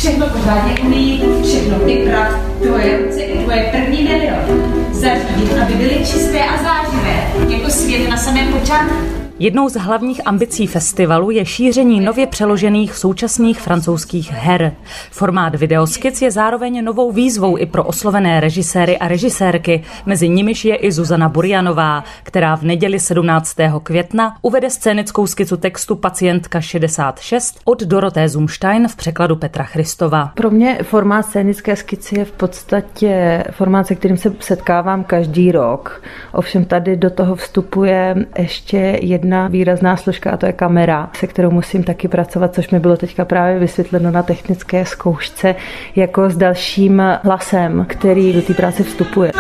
Všechno pořádně umí, všechno vyprat, tvoje ruce i tvoje první milion. Zařídit, aby byly čisté a zářivé, jako svět na samém počátku. Jednou z hlavních ambicí festivalu je šíření nově přeložených současných francouzských her. Formát videoskic je zároveň novou výzvou i pro oslovené režiséry a režisérky, mezi nimiž je i Zuzana Burjanová, která v neděli 17. května uvede scénickou skicu textu Pacientka 66 od Doroté Zumstein v překladu Petra Christova. Pro mě formát scénické skici je v podstatě formát, se kterým se setkávám každý rok. Ovšem tady do toho vstupuje ještě jedna výrazná složka a to je kamera, se kterou musím taky pracovat, což mi bylo teďka právě vysvětleno na technické zkoušce, jako s dalším hlasem, který do té práce vstupuje.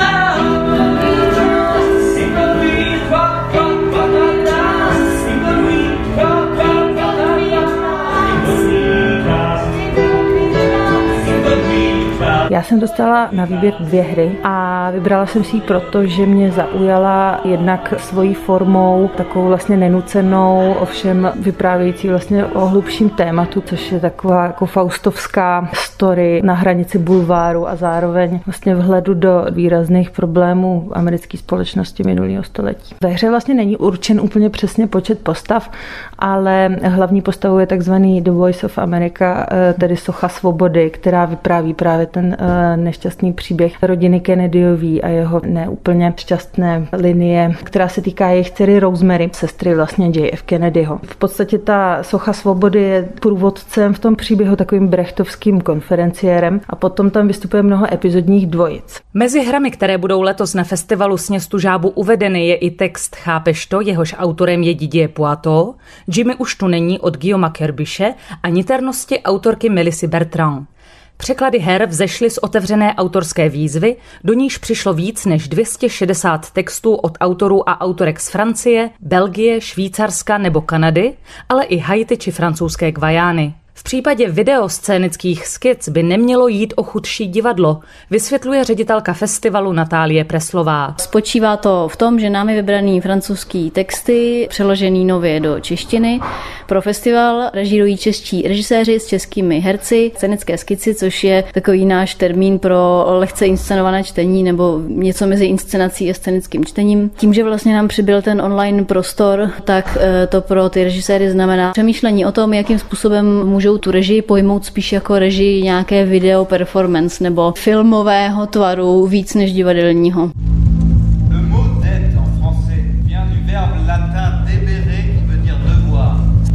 Já jsem dostala na výběr 2 hry a vybrala jsem si ji proto, že mě zaujala jednak svojí formou, takovou vlastně nenucenou, ovšem vyprávějící vlastně o hlubším tématu, což je taková jako faustovská story na hranici bulváru a zároveň vlastně vhledu do výrazných problémů americké společnosti minulého století. Ve hře vlastně není určen úplně přesně počet postav, ale hlavní postavou je takzvaný The Voice of America, tedy socha svobody, která vypráví právě ten nešťastný příběh rodiny Kennedyový a jeho neúplně šťastné linie, která se týká jejich dcery Rosemary, sestry vlastně JF Kennedyho. V podstatě ta socha svobody je průvodcem v tom příběhu, takovým brechtovským konferenciérem a potom tam vystupuje mnoho epizodních dvojic. Mezi hrami, které budou letos na festivalu Sněstu žábu uvedeny, je i text Chápeš to, jehož autorem je Didier Poitot, Jimmy už tu není od Guillauma Kerbyše a Niternosti autorky Melissy Bertrand. Překlady her vzešly z otevřené autorské výzvy, do níž přišlo víc než 260 textů od autorů a autorek z Francie, Belgie, Švýcarska nebo Kanady, ale i Haiti či francouzské Guajány. V případě videoscénických skic by nemělo jít o chudší divadlo, vysvětluje ředitelka festivalu Natálie Preslová. Spočívá to v tom, že námi vybraný francouzský texty, přeložený nově do češtiny, pro festival režírují čeští režiséři s českými herci, scénické skici, což je takový náš termín pro lehce inscenované čtení nebo něco mezi inscenací a scénickým čtením. Tím, že vlastně nám přibyl ten online prostor, tak to pro ty režiséry znamená přemýšlení o tom, jakým způsobem můžou tu režii pojmout spíš jako režii nějaké video performance nebo filmového tvaru víc než divadelního. Le mot dette en français vient du verbe latin debere qui veut dire devoir.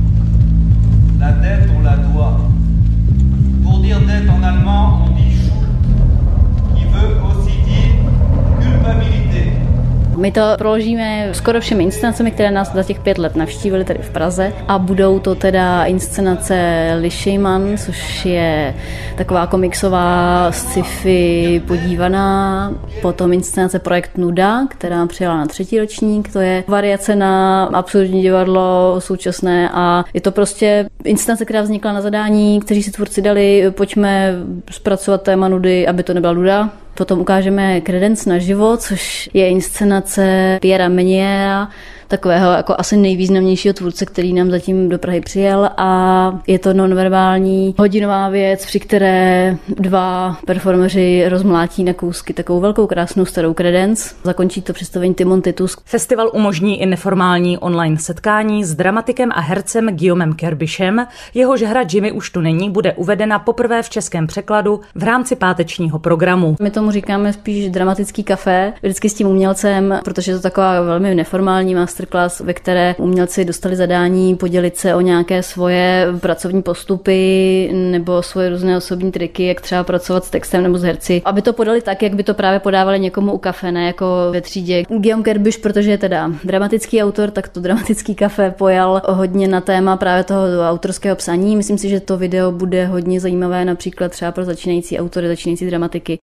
La dette on la doit. Pour dire dette en allemand on dit Schuld, qui veut aussi dire culpabilité. My to proložíme skoro všemi inscenacemi, které nás za těch 5 let navštívily tady v Praze a budou to teda inscenace Lišejman, což je taková komiksová sci-fi podívaná, potom inscenace Projekt Nuda, která přijala na 3. ročník, to je variace na absurdní divadlo současné a je to prostě inscenace, která vznikla na zadání, kteří si tvůrci dali, pojďme zpracovat téma nudy, aby to nebyla nuda. Potom ukážeme Credence naživo, což je inscenace Pierra Meniera, takového jako asi nejvýznamnějšího tvůrce, který nám zatím do Prahy přijel a je to nonverbální hodinová věc, při které 2 performeři rozmlátí na kousky takovou velkou krásnou starou Credence. Zakončí to představení Timon Titus. Festival umožní i neformální online setkání s dramatikem a hercem Guillaumem Kerbyšem. Jehož hra Jimmy už tu není bude uvedena poprvé v českém překladu v rámci pátečního programu. My tomu říkáme spíš dramatický kafé, vždycky s tím umělcem, protože je to taková velmi neformální masterclass, ve které umělci dostali zadání podělit se o nějaké svoje pracovní postupy nebo svoje různé osobní triky, jak třeba pracovat s textem nebo s herci, aby to podali tak, jak by to právě podávali někomu u kafe, ne jako ve třídě. Guillaume Kerbyš, protože je teda dramatický autor, tak to dramatický kafe pojal hodně na téma právě toho autorského psaní. Myslím si, že to video bude hodně zajímavé například třeba pro začínající autory, začínající dramatiky.